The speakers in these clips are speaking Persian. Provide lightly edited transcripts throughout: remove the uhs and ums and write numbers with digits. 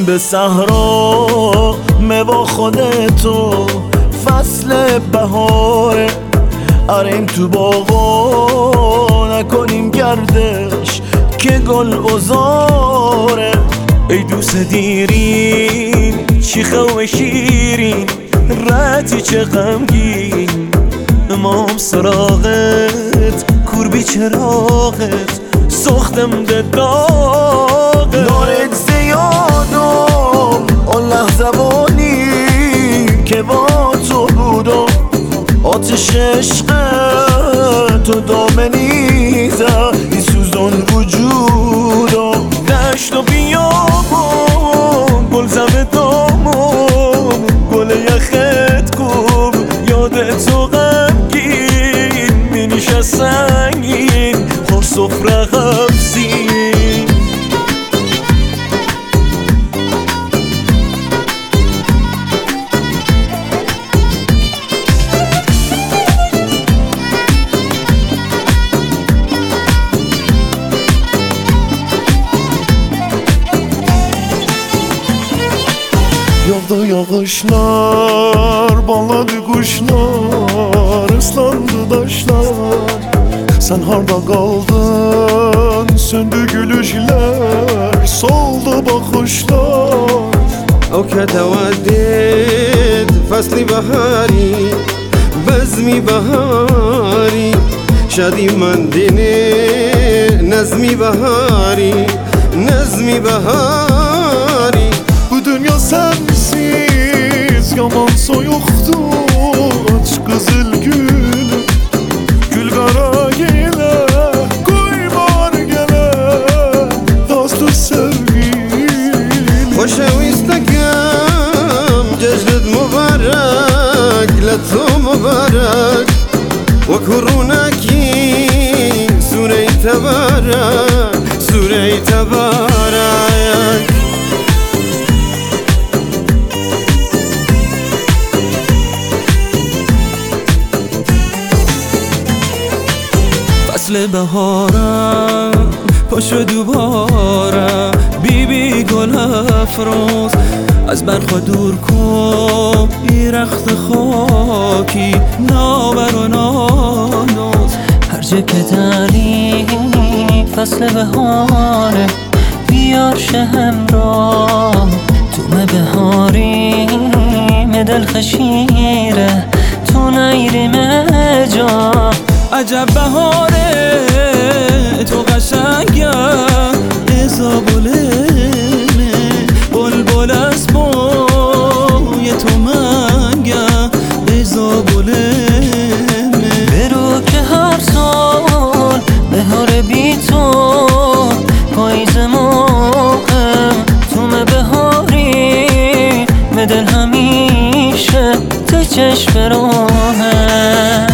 به صحرا با خودتو فصل بهاره، اریم تو باغا نکنیم گردش که گل بزاره. ای دوست دیرین شیخه و شیرین رتی چه غمگین، امام سراغت کور بی چراغت سختم ده داغت. دارت زیادم آن لحظه بانی که با تو بودم، آتش عشق تو دامنیزه ای سوزان وجودم. دشت و بیابم گل زم دامم گل یخت کن یاد تو غمگین مینیشه سنگین خور سفره غمزین. Yağdı yağışlar, bağladı kuşlar, ıslandı taşlar. Sen harda kaldın, söndü gülüşler, soldu bakışlar. أو كتودد فصل بهاري بزمي بهاري شادي من ديني نزمي بهاري نزمي بهاري. Bu dünya sensiz yaman soyuktu, aç kızıl gül gül kara gele koymar gele dostu sevgilim. خوشويستكم ججلد مبارك لتو مبارك وكروناكي سوري تبارك سوري تبارك. فصل بهارم پاشو دوباره بی گل افروز از برخوا دور کن ای رخت خاکی نابر و نانوز. هر جا که داری فصل بهاره بیار شهم را تو بهاری دل خشیره تو نیریم جا. عجب بهاره تو قشنگه ازابولمه بلبل از بوی تو منگه ازابولمه. برو که هر سال بهاره بی تو پاییز موقع تو بهاری دل همیشه تو چشم راهه.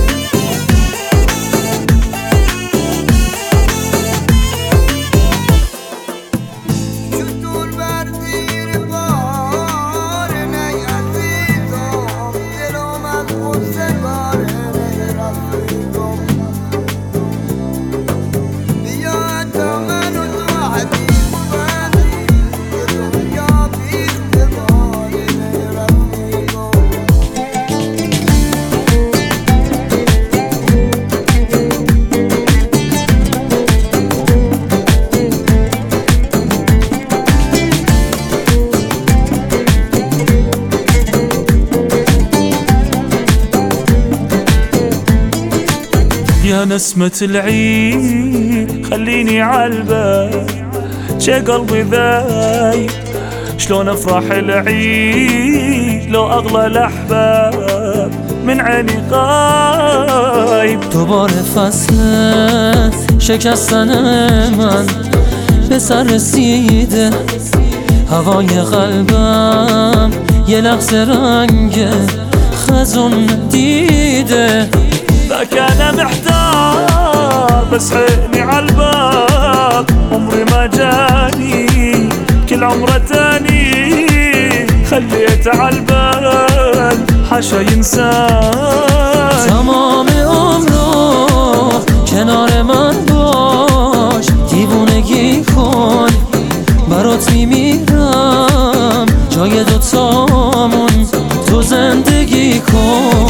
يا نسمة العيد خليني عالبال شي قلبي ذايب شلون افرح العيد لو اغلى الاحباب من عيني غايب. دوباره فصل شکستن من به سر رسیده هوای قلبم یه لحظه رنگ خزون دیده. ذاك انا محتار بس عيني عالباب عمري ما جاني كل عمره تاني خليت عالبال حاشا ينسان. تمام عمرو کنار من باش دیوونگی کن برات میمیرم جای دوتامون تو زندگی کن.